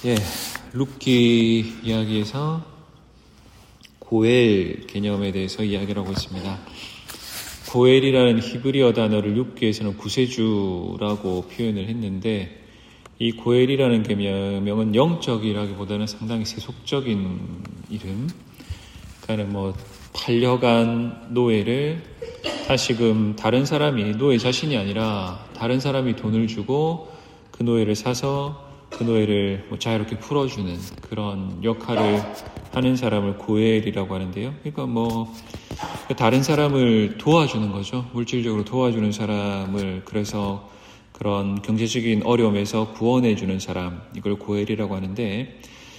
룻기 이야기에서 고엘 개념에 대해서 이야기를 하고 있습니다. 고엘이라는 히브리어 단어를 룻기에서는 구세주라고 표현을 했는데, 이 고엘이라는 개명은 영적이라기보다는 상당히 세속적인 이름. 그러니까 팔려간 노예를 다시금 다른 사람이, 노예 자신이 아니라 다른 사람이 돈을 주고 그 노예를 사서 그 노예를 자유롭게 풀어주는 그런 역할을 하는 사람을 고엘이라고 하는데요. 그러니까 다른 사람을 도와주는 거죠. 물질적으로 도와주는 사람을, 그래서 그런 경제적인 어려움에서 구원해주는 사람, 이걸 고엘이라고 하는데,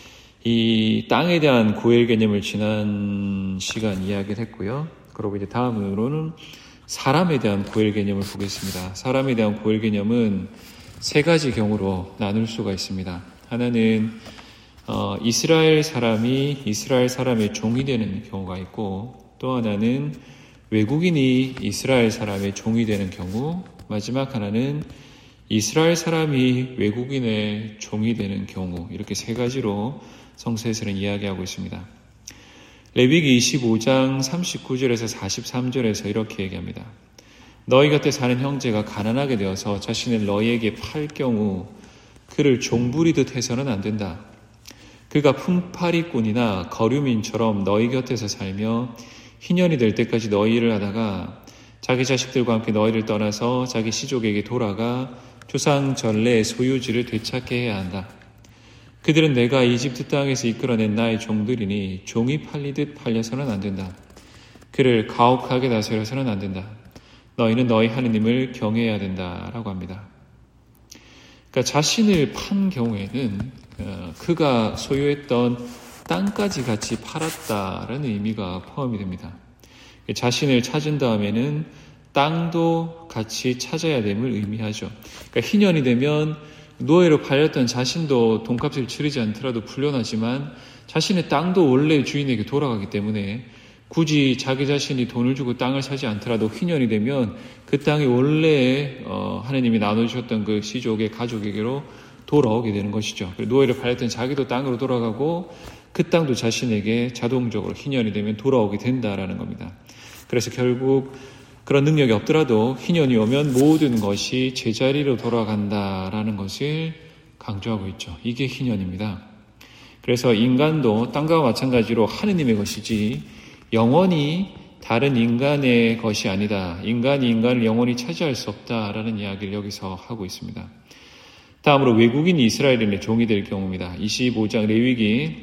이 땅에 대한 고엘 개념을 지난 시간 이야기를 했고요. 그리고 이제 다음으로는 사람에 대한 고엘 개념을 보겠습니다. 사람에 대한 고엘 개념은 세 가지 경우로 나눌 수가 있습니다. 하나는 이스라엘 사람이 이스라엘 사람의 종이 되는 경우가 있고, 또 하나는 외국인이 이스라엘 사람의 종이 되는 경우, 마지막 하나는 이스라엘 사람이 외국인의 종이 되는 경우, 이렇게 세 가지로 성서에서는 이야기하고 있습니다. 레위기 25장 39절에서 43절에서 이렇게 얘기합니다. 너희 곁에 사는 형제가 가난하게 되어서 자신을 너희에게 팔 경우 그를 종부리듯 해서는 안 된다. 그가 품팔이꾼이나 거류민처럼 너희 곁에서 살며 희년이 될 때까지 너희를 하다가 자기 자식들과 함께 너희를 떠나서 자기 시족에게 돌아가 조상 전례의 소유지를 되찾게 해야 한다. 그들은 내가 이집트 땅에서 이끌어낸 나의 종들이니 종이 팔리듯 팔려서는 안 된다. 그를 가혹하게 다스려서는 안 된다. 너희는 너희 하느님을 경외해야 된다라고 합니다. 그러니까 자신을 판 경우에는 그가 소유했던 땅까지 같이 팔았다라는 의미가 포함이 됩니다. 자신을 찾은 다음에는 땅도 같이 찾아야 됨을 의미하죠. 그러니까 희년이 되면 노예로 팔렸던 자신도 돈값을 치르지 않더라도 풀려나지만 자신의 땅도 원래 주인에게 돌아가기 때문에 굳이 자기 자신이 돈을 주고 땅을 사지 않더라도 희년이 되면 그 땅이 원래 하나님이 나눠주셨던 그 시족의 가족에게로 돌아오게 되는 것이죠. 노예를 팔렸던 자기도 땅으로 돌아가고 그 땅도 자신에게 자동적으로 희년이 되면 돌아오게 된다라는 겁니다. 그래서 결국 그런 능력이 없더라도 희년이 오면 모든 것이 제자리로 돌아간다라는 것을 강조하고 있죠. 이게 희년입니다. 그래서 인간도 땅과 마찬가지로 하느님의 것이지 영원히 다른 인간의 것이 아니다. 인간이 인간을 영원히 차지할 수 없다라는 이야기를 여기서 하고 있습니다. 다음으로 외국인이 이스라엘인의 종이 될 경우입니다. 25장 레위기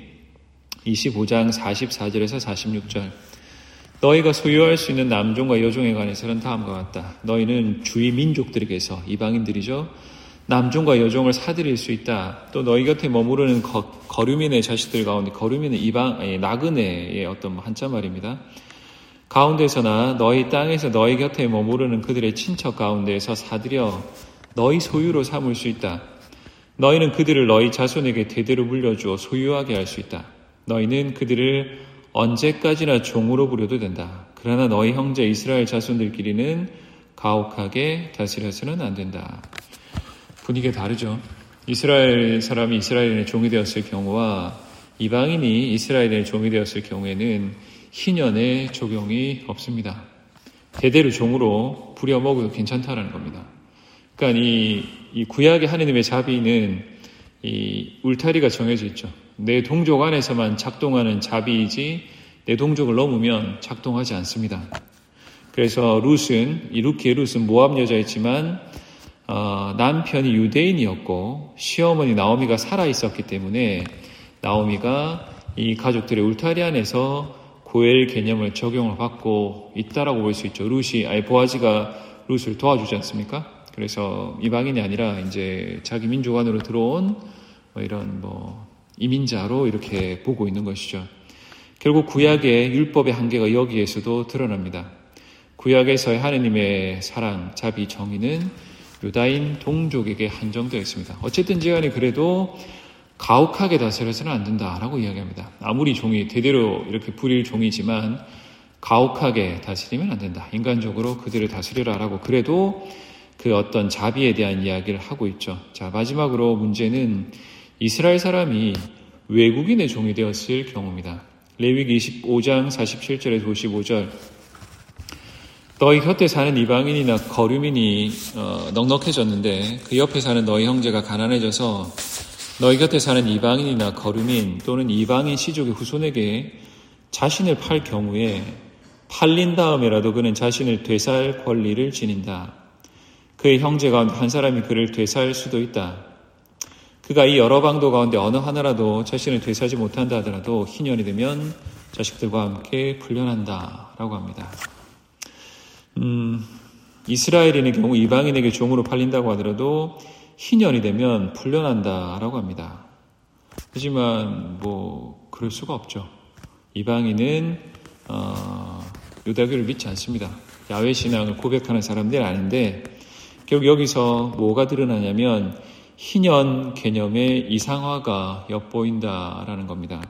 25장 44절에서 46절. 너희가 소유할 수 있는 남종과 여종에 관해서는 다음과 같다. 너희는 주위 민족들에게서, 이방인들이죠, 남종과 여종을 사들일 수 있다. 또 너희 곁에 머무르는 거류민의 자식들 가운데, 거류민은 나그네의 어떤 한자 말입니다. 가운데서나 너희 땅에서 너희 곁에 머무르는 그들의 친척 가운데에서 사들여 너희 소유로 삼을 수 있다. 너희는 그들을 너희 자손에게 대대로 물려주어 소유하게 할 수 있다. 너희는 그들을 언제까지나 종으로 부려도 된다. 그러나 너희 형제 이스라엘 자손들끼리는 가혹하게 다스려서는 안 된다. 분위기가 다르죠. 이스라엘 사람이 이스라엘인의 종이 되었을 경우와 이방인이 이스라엘인의 종이 되었을 경우에는 희년의 적용이 없습니다. 대대로 종으로 부려먹어도 괜찮다라는 겁니다. 그러니까 이 구약의 하느님의 자비는 이 울타리가 정해져 있죠. 내 동족 안에서만 작동하는 자비이지 내 동족을 넘으면 작동하지 않습니다. 그래서 룻기의 룻은 모압 여자였지만 남편이 유대인이었고 시어머니 나오미가 살아있었기 때문에 나오미가 이 가족들의 울타리 안에서 고엘 개념을 적용을 받고 있다라고 볼 수 있죠. 보아지가 룻을 도와주지 않습니까? 그래서 이방인이 아니라 이제 자기 민족 안으로 들어온 이런 이민자로 이렇게 보고 있는 것이죠. 결국 구약의 율법의 한계가 여기에서도 드러납니다. 구약에서의 하느님의 사랑, 자비, 정의는 유다인 동족에게 한정되어 있습니다. 어쨌든지 간에 그래도 가혹하게 다스려서는 안 된다라고 이야기합니다. 아무리 종이 대대로 이렇게 부릴 종이지만 가혹하게 다스리면 안 된다. 인간적으로 그들을 다스리라라고 그래도 그 어떤 자비에 대한 이야기를 하고 있죠. 자, 마지막으로 문제는 이스라엘 사람이 외국인의 종이 되었을 경우입니다. 레위기 25장 47절에서 55절. 너희 곁에 사는 이방인이나 거류민이 넉넉해졌는데 그 옆에 사는 너희 형제가 가난해져서 너희 곁에 사는 이방인이나 거류민 또는 이방인 시족의 후손에게 자신을 팔 경우에 팔린 다음에라도 그는 자신을 되살 권리를 지닌다. 그의 형제 가운데 한 사람이 그를 되살 수도 있다. 그가 이 여러 방도 가운데 어느 하나라도 자신을 되살지 못한다 하더라도 희년이 되면 자식들과 함께 풀려난다 라고 합니다. 이스라엘인의 경우 이방인에게 종으로 팔린다고 하더라도 희년이 되면 풀려난다 라고 합니다. 하지만 그럴 수가 없죠. 이방인은 유다교를 믿지 않습니다. 야훼 신앙을 고백하는 사람들이 아닌데 결국 여기서 뭐가 드러나냐면 희년 개념의 이상화가 엿보인다라는 겁니다.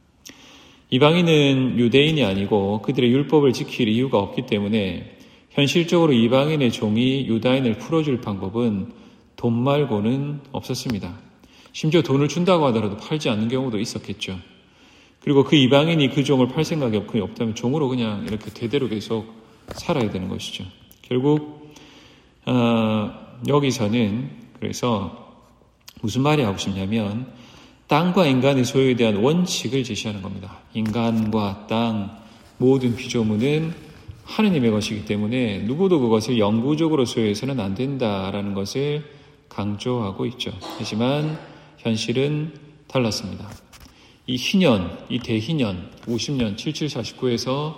이방인은 유대인이 아니고 그들의 율법을 지킬 이유가 없기 때문에 현실적으로 이방인의 종이 유다인을 풀어줄 방법은 돈 말고는 없었습니다. 심지어 돈을 준다고 하더라도 팔지 않는 경우도 있었겠죠. 그리고 그 이방인이 그 종을 팔 생각이 없다면 종으로 그냥 이렇게 대대로 계속 살아야 되는 것이죠. 결국 여기서는 그래서 무슨 말이 하고 싶냐면 땅과 인간의 소유에 대한 원칙을 제시하는 겁니다. 인간과 땅 모든 피조물은 하느님의 것이기 때문에 누구도 그것을 영구적으로 소유해서는 안 된다라는 것을 강조하고 있죠. 하지만 현실은 달랐습니다. 이 희년, 이 대희년, 50년, 7749에서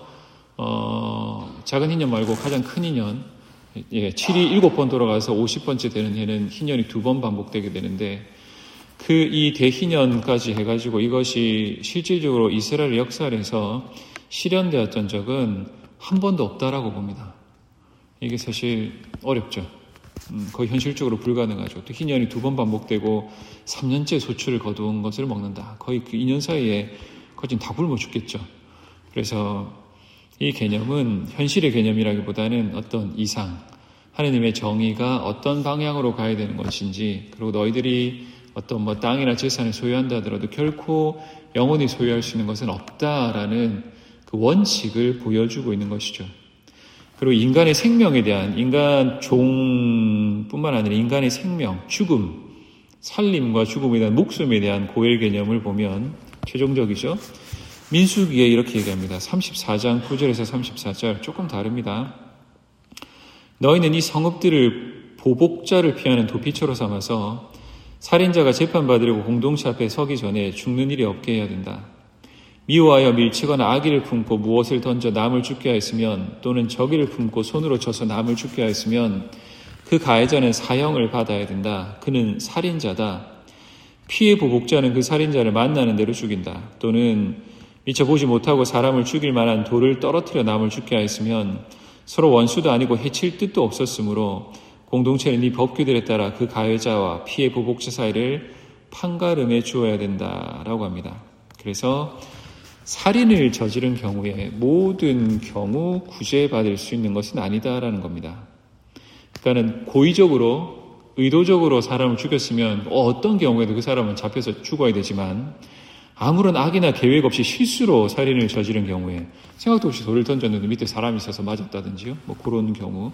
작은 희년 말고 가장 큰 희년, 7이 7번 돌아가서 50번째 되는 해는 희년이 2번 반복되게 되는데 이 대희년까지 해가지고 이것이 실질적으로 이스라엘 역사에서 실현되었던 적은 한 번도 없다라고 봅니다. 이게 사실 어렵죠. 거의 현실적으로 불가능하죠. 또 희년이 2번 반복되고 3년째 소출을 거둔 것을 먹는다. 거의 그 2년 사이에 거진 다 굶어 죽겠죠. 그래서 이 개념은 현실의 개념이라기보다는 어떤 이상, 하느님의 정의가 어떤 방향으로 가야 되는 것인지, 그리고 너희들이 어떤 땅이나 재산을 소유한다 하더라도 결코 영원히 소유할 수 있는 것은 없다라는 그 원칙을 보여주고 있는 것이죠. 그리고 인간의 생명에 대한, 인간 종뿐만 아니라 인간의 생명, 죽음, 살림과 죽음에 대한 목숨에 대한 고엘 개념을 보면 최종적이죠. 민수기에 이렇게 얘기합니다. 34장 9절에서 34절 조금 다릅니다. 너희는 이 성읍들을 보복자를 피하는 도피처로 삼아서 살인자가 재판받으려고 공동체 앞에 서기 전에 죽는 일이 없게 해야 된다. 미워하여 밀치거나 악의를 품고 무엇을 던져 남을 죽게 하였으면 또는 적의를 품고 손으로 쳐서 남을 죽게 하였으면 그 가해자는 사형을 받아야 된다. 그는 살인자다. 피해 보복자는 그 살인자를 만나는 대로 죽인다. 또는 미처 보지 못하고 사람을 죽일 만한 돌을 떨어뜨려 남을 죽게 하였으면 서로 원수도 아니고 해칠 뜻도 없었으므로 공동체는 이 법규들에 따라 그 가해자와 피해 보복자 사이를 판가름해 주어야 된다라고 합니다. 그래서 살인을 저지른 경우에 모든 경우 구제받을 수 있는 것은 아니다라는 겁니다. 그러니까는 고의적으로 의도적으로 사람을 죽였으면 어떤 경우에도 그 사람은 잡혀서 죽어야 되지만 아무런 악이나 계획 없이 실수로 살인을 저지른 경우에 생각도 없이 돌을 던졌는데 밑에 사람이 있어서 맞았다든지요. 그런 경우.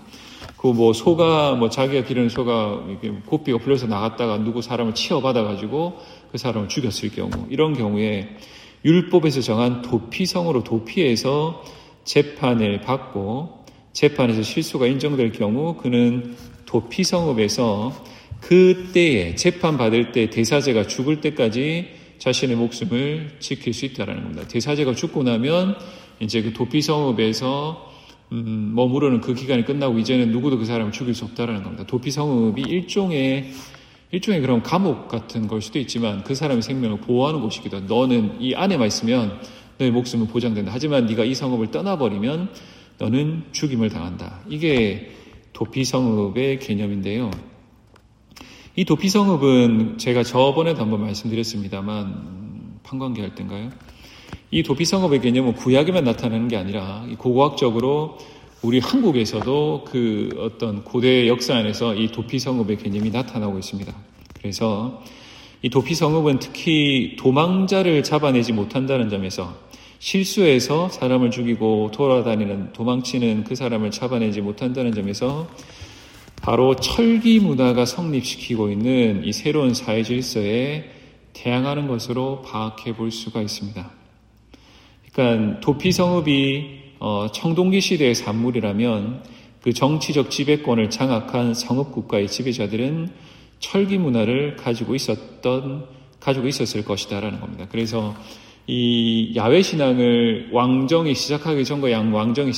소가, 자기가 기르는 소가 고삐가 풀려서 나갔다가 누구 사람을 치어받아가지고 그 사람을 죽였을 경우. 이런 경우에 율법에서 정한 도피성으로 도피해서 재판을 받고 재판에서 실수가 인정될 경우 그는 도피성읍에서 그때에 재판받을 때 대사제가 죽을 때까지 자신의 목숨을 지킬 수 있다는 겁니다. 대사제가 죽고 나면 이제 그 도피성읍에서 머무르는 그 기간이 끝나고 이제는 누구도 그 사람을 죽일 수 없다는 겁니다. 도피성읍이 일종의 그런 감옥 같은 걸 수도 있지만 그 사람의 생명을 보호하는 곳이기도 하다. 너는 이 안에만 있으면 너의 목숨은 보장된다. 하지만 네가 이 성읍을 떠나버리면 너는 죽임을 당한다. 이게 도피성읍의 개념인데요. 이 도피성읍은 제가 저번에도 한번 말씀드렸습니다만 판관계 할 때인가요? 이 도피성읍의 개념은 구약에만 나타나는 게 아니라 고고학적으로 우리 한국에서도 그 어떤 고대 역사 안에서 이 도피성읍의 개념이 나타나고 있습니다. 그래서 이 도피성읍은 특히 도망자를 잡아내지 못한다는 점에서 실수해서 사람을 죽이고 돌아다니는 도망치는 그 사람을 잡아내지 못한다는 점에서 바로 철기 문화가 성립시키고 있는 이 새로운 사회 질서에 대항하는 것으로 파악해 볼 수가 있습니다. 그러니까 도피성읍이 청동기 시대의 산물이라면 그 정치적 지배권을 장악한 성읍국가의 지배자들은 철기 문화를 가지고 있었을 것이다라는 겁니다. 그래서 이 야외 신앙을 왕정이 시작하기 전과 양왕정이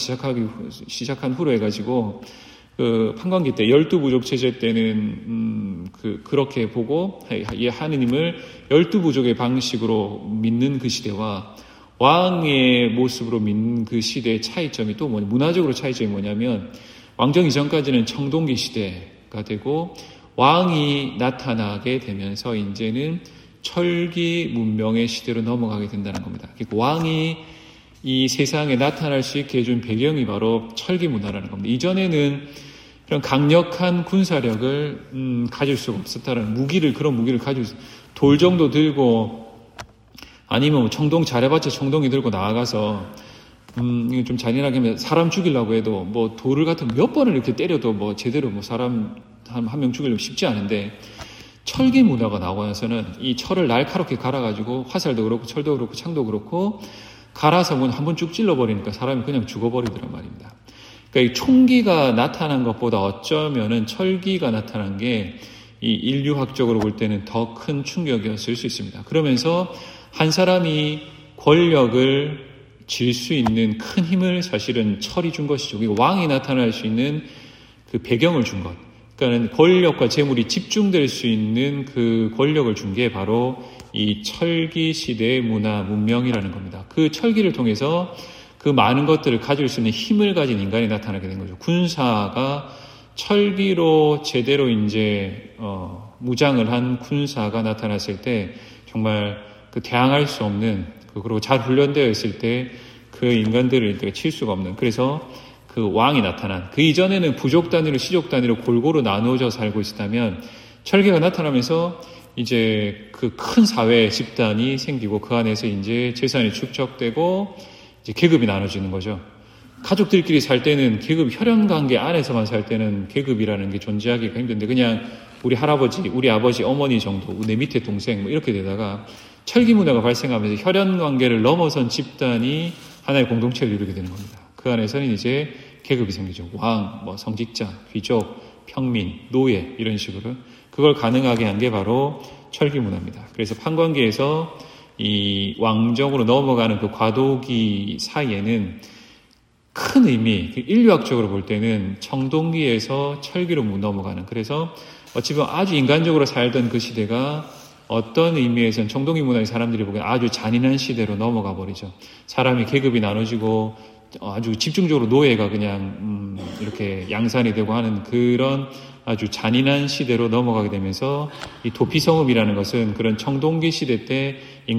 시작한 후로 해가지고 그 판관기 때 12부족 체제 때는 그렇게 보고 이 하느님을 12부족의 방식으로 믿는 그 시대와 왕의 모습으로 믿는 그 시대의 차이점이 또 문화적으로 차이점이 뭐냐면 왕정 이전까지는 청동기 시대가 되고 왕이 나타나게 되면서 이제는 철기 문명의 시대로 넘어가게 된다는 겁니다. 그러니까 왕이 이 세상에 나타날 수 있게 해준 배경이 바로 철기 문화라는 겁니다. 이전에는 그런 강력한 군사력을 가질 수가 없었다는 그런 무기를 가지고 돌 정도 들고 아니면 뭐 청동 잘해봤자 청동기 들고 나아가서 이거 좀 잔인하게 하면 사람 죽이려고 해도 뭐 돌을 같은 몇 번을 이렇게 때려도 뭐 제대로 뭐 사람 한 명 죽이려고 쉽지 않은데 철기 문화가 나오고 나서는 이 철을 날카롭게 갈아가지고 화살도 그렇고 철도 그렇고 창도 그렇고 갈아서 한번 쭉 찔러버리니까 사람이 그냥 죽어버리더란 말입니다. 그러니까 이 총기가 나타난 것보다 어쩌면은 철기가 나타난 게 이 인류학적으로 볼 때는 더 큰 충격이었을 수 있습니다. 그러면서 한 사람이 권력을 질 수 있는 큰 힘을 사실은 철이 준 것이죠. 왕이 나타날 수 있는 그 배경을 준 것. 그러니까 권력과 재물이 집중될 수 있는 그 권력을 준 게 바로 이 철기 시대의 문명이라는 겁니다. 그 철기를 통해서 그 많은 것들을 가질 수 있는 힘을 가진 인간이 나타나게 된 거죠. 군사가 철기로 제대로 이제 무장을 한 군사가 나타났을 때 정말 그 대항할 수 없는 그리고 잘 훈련되어 있을 때 그 인간들을 칠 수가 없는 그래서 그 왕이 나타난 그 이전에는 부족 단위로 시족 단위로 골고루 나누어져 살고 있었다면 철기가 나타나면서 이제 그 큰 사회 집단이 생기고 그 안에서 이제 재산이 축적되고 이제 계급이 나눠지는 거죠. 가족들끼리 살 때는 계급 혈연 관계 안에서만 살 때는 계급이라는 게 존재하기가 힘든데 그냥 우리 할아버지, 우리 아버지, 어머니 정도, 내 밑에 동생 뭐 이렇게 되다가 철기 문화가 발생하면서 혈연 관계를 넘어선 집단이 하나의 공동체를 이루게 되는 겁니다. 그 안에서는 이제 계급이 생기죠. 왕, 성직자, 귀족, 평민, 노예 이런 식으로 그걸 가능하게 한 게 바로 철기 문화입니다. 그래서 판관기에서 이 왕정으로 넘어가는 그 과도기 사이에는 큰 의미, 인류학적으로 볼 때는 청동기에서 철기로 넘어가는 그래서 어찌 보면 아주 인간적으로 살던 그 시대가 어떤 의미에서는 청동기 문화의 사람들이 보기엔 아주 잔인한 시대로 넘어가 버리죠. 사람이 계급이 나눠지고 아주 집중적으로 노예가 그냥 이렇게 양산이 되고 하는 그런 아주 잔인한 시대로 넘어가게 되면서 이 도피성읍이라는 것은 그런 청동기 시대 때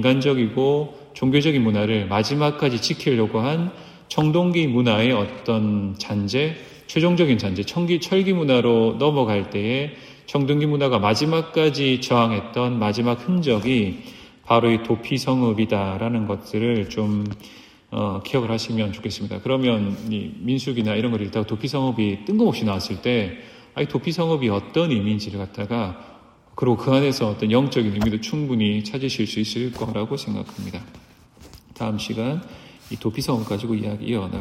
인간적이고 종교적인 문화를 마지막까지 지키려고 한 청동기 문화의 어떤 잔재, 최종적인 잔재, 철기 문화로 넘어갈 때에 청동기 문화가 마지막까지 저항했던 마지막 흔적이 바로 이 도피성읍이다라는 것들을 좀 기억을 하시면 좋겠습니다. 그러면 이 민수기나 이런 걸 읽다가 도피성읍이 뜬금없이 나왔을 때 이 도피성읍이 어떤 의미인지를 갖다가 그리고 그 안에서 어떤 영적인 의미도 충분히 찾으실 수 있을 거라고 생각합니다. 다음 시간 이 도피성읍 가지고 이야기 이어나가겠습니다.